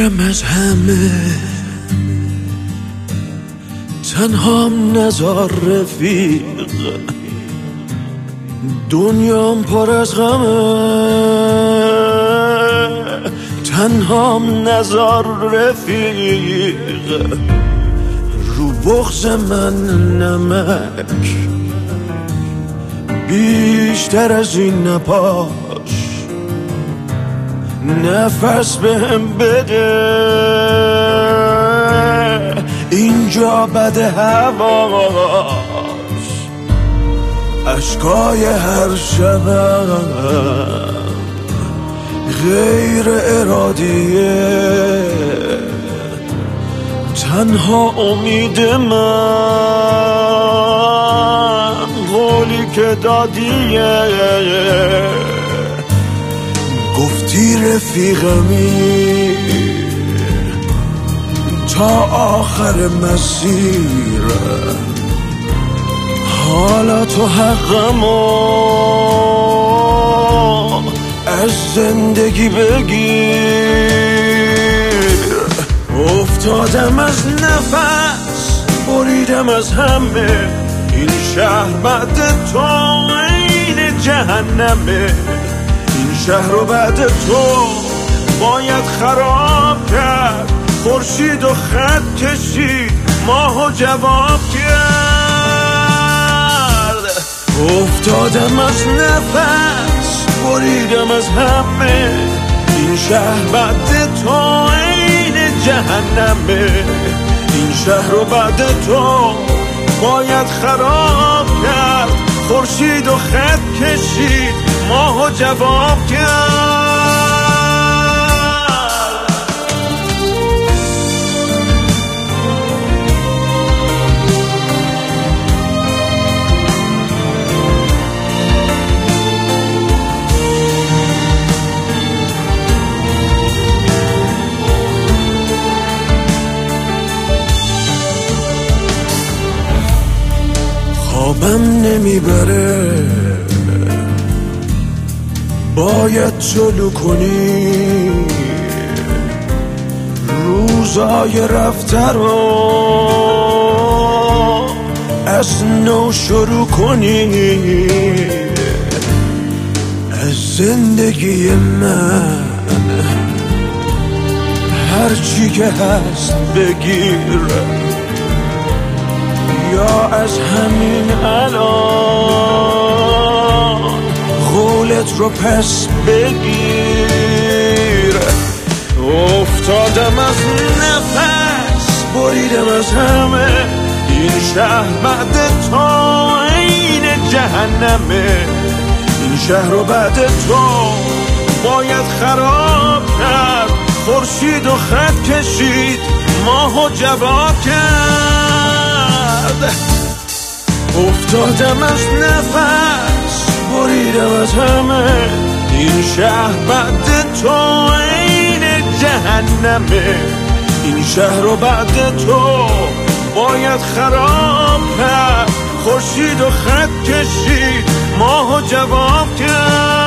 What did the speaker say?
دیرم از همه، تنهام نزار رفیق، دنیام پر از غمه، تنهام نزار رفیق، رو بغض من نمک، بیشتر از این نپاش، نفس بهم بده، اینجا بده هواش، اشکای هر شبم غیر ارادیه، تنها امید من قولی که دادیه، گفتی رفیقمی تا آخر مسیر، حالا تو حقمو از زندگی بگیر. افتادم از نفس، بریدم از همه، این شهر بعد تو عین جهنمه، این شهر رو بعد تو باید خراب کرد، خورشید و خط کشید، ماهو جواب کرد. افتادم از نفس، بریدم از همه، این شهر بعد تو عین جهنمه، این شهر رو بعد تو باید خراب کرد، خورشید و خط کشید، ماهو جواب کرد. خوابم نمیبره، باید جلو کنی روزای رفته رو، از نو شروع کنی، از زندگی من هرچی که هست بگیر، یا از همین الان قولت رو پس بگیر. افتادم از نفس، بریدم از همه، این شهر بعد تو عین جهنمه، این شهر رو بعد تو باید خراب کرد، خورشید و خط کشید، ماهو جواب کرد. افتادم از نفس، بریدم از همه، این شهر بعد تو عین جهنمه، این شهر رو بعد تو باید خراب کرد، خورشید و خط کشید، ماهو جواب کرد.